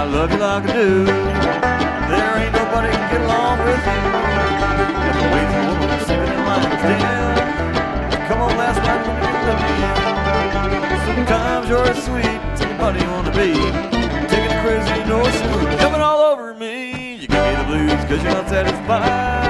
love you like I do. There ain't nobody can get along with you. Got the way the woman sleeping in lion's den. Come on, last night when you let me in. Sometimes you're as sweet as anybody you wanna be. Taking a crazy notion, jumping all over me. You give me the blues 'cause you're not satisfied.